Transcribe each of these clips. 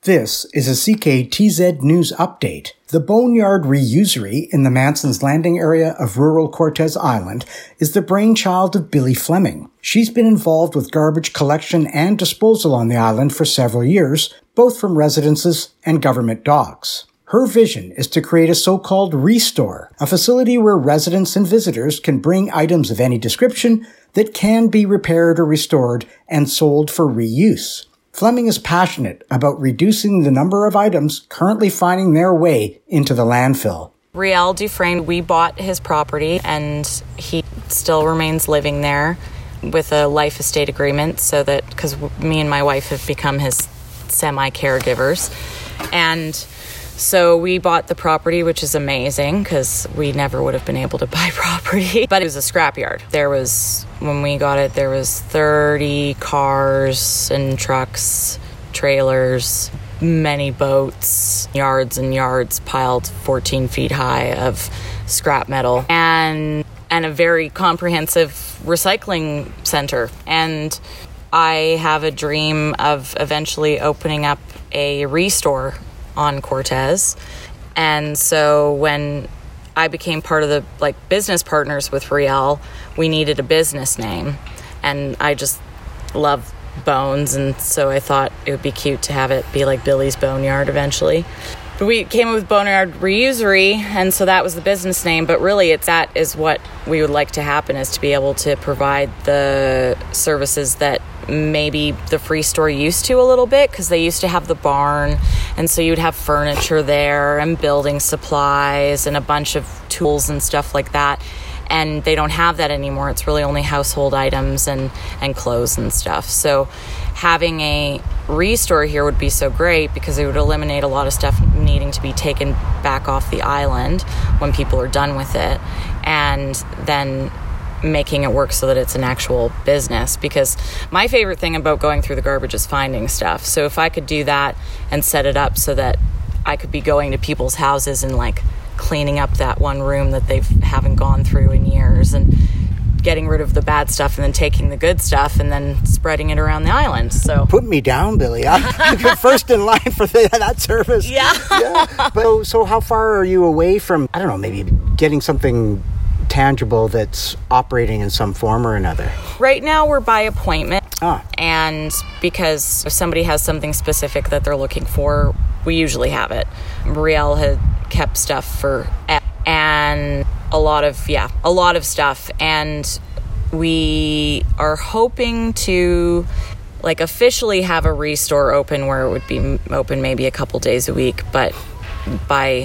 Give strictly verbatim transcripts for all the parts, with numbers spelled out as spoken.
This is a C K T Z News Update. The Boneyard Reusery in the Manson's Landing area of rural Cortes Island is the brainchild of Billy Fleming. She's been involved with garbage collection and disposal on the island for several years, both from residences and government docks. Her vision is to create a so-called Restore, a facility where residents and visitors can bring items of any description that can be repaired or restored and sold for reuse. Fleming is passionate about reducing the number of items currently finding their way into the landfill. Riel Dufresne, we bought his property and he still remains living there with a life estate agreement so that, because me and my wife have become his semi-caregivers. And so we bought the property, which is amazing because we never would have been able to buy property. But it was a scrapyard. There was, when we got it, there was thirty cars and trucks, trailers, many boats, yards and yards piled fourteen feet high of scrap metal, and and a very comprehensive recycling center. And I have a dream of eventually opening up a Restore on Cortes. And so when I became part of the like business partners with Riel, we needed a business name, and I just love bones, and so I thought it would be cute to have it be like Billy's Boneyard eventually. But we came up with Boneyard Reusery, and so that was the business name, but really it's that is what we would like to happen, is to be able to provide the services that maybe the Free Store used to a little bit, because they used to have the barn, and so you'd have furniture there and building supplies and a bunch of tools and stuff like that, and they don't have that anymore. It's really only household items and and clothes and stuff. So having a Restore here would be so great, because it would eliminate a lot of stuff needing to be taken back off the island when people are done with it, and then making it work so that it's an actual business. Because my favorite thing about going through the garbage is finding stuff. So if I could do that and set it up so that I could be going to people's houses and like cleaning up that one room that they haven't gone through in years, and getting rid of the bad stuff and then taking the good stuff and then spreading it around the island. So put me down, Billy. I'm first in line for the, that service. Yeah. yeah. But so, so how far are you away from, I don't know, maybe getting something tangible that's operating in some form or another? Right now we're by appointment. Ah. And because if somebody has something specific that they're looking for, we usually have it. Riel had kept stuff for and a lot of yeah a lot of stuff, and we are hoping to like officially have a Restore open where it would be open maybe a couple days a week, but by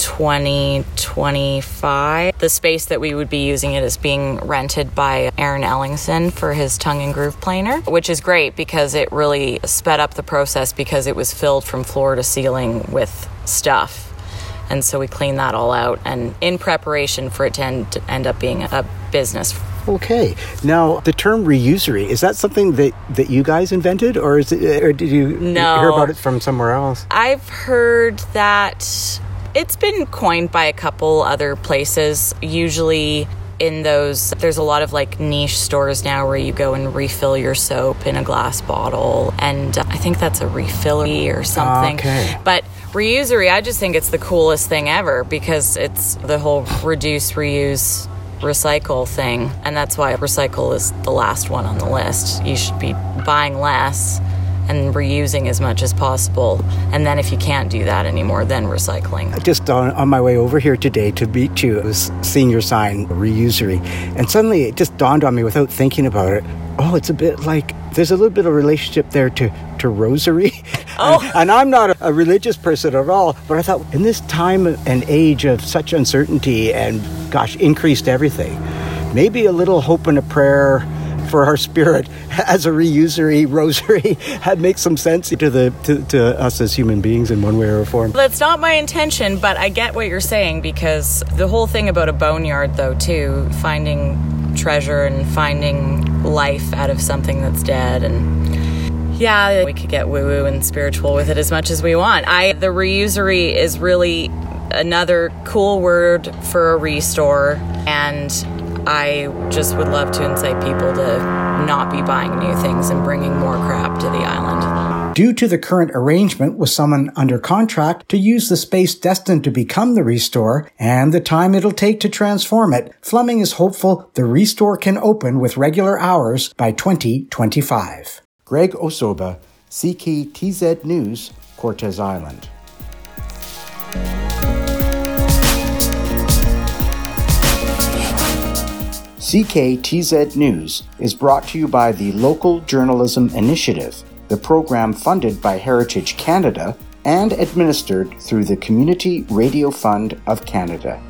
twenty twenty-five the space that we would be using it is being rented by Aaron Ellingson for his tongue and groove planer, which is great because it really sped up the process, because it was filled from floor to ceiling with stuff. And so we cleaned that all out, and in preparation for it to end, to end up being a business. Okay. Now, the term reusery, is that something that, that you guys invented, or is it, or did you no. hear about it from somewhere else? I've heard that it's been coined by a couple other places. Usually in those, there's a lot of like niche stores now where you go and refill your soap in a glass bottle, and uh, I think that's a refillery or something. Okay. But reusery, I just think it's the coolest thing ever, because it's the whole reduce, reuse, recycle thing, and that's why recycle is the last one on the list. You should be buying less and reusing as much as possible, and then if you can't do that anymore, then recycling. Just on, on my way over here today to meet you, I was seeing your sign, reusery, and suddenly it just dawned on me without thinking about it, oh, it's a bit like, there's a little bit of relationship there to, to rosary. Oh. and, and I'm not a, a religious person at all, but I thought in this time and age of such uncertainty and, gosh, increased everything, maybe a little hope and a prayer for our spirit as a reusery rosary had makes some sense to the to, to us as human beings in one way or form. That's not my intention, but I get what you're saying, because the whole thing about a boneyard, though, too, finding treasure and finding life out of something that's dead, and yeah, we could get woo-woo and spiritual with it as much as we want. I the reusery is really another cool word for a Restore, and I just would love to incite people to not be buying new things and bringing more crap to the island. Due to the current arrangement with someone under contract to use the space destined to become the Restore and the time it'll take to transform it, Fleming is hopeful the Restore can open with regular hours by twenty twenty-five. Greg Osoba, C K T Z News, Cortes Island. C K T Z News is brought to you by the Local Journalism Initiative, the program funded by Heritage Canada and administered through the Community Radio Fund of Canada.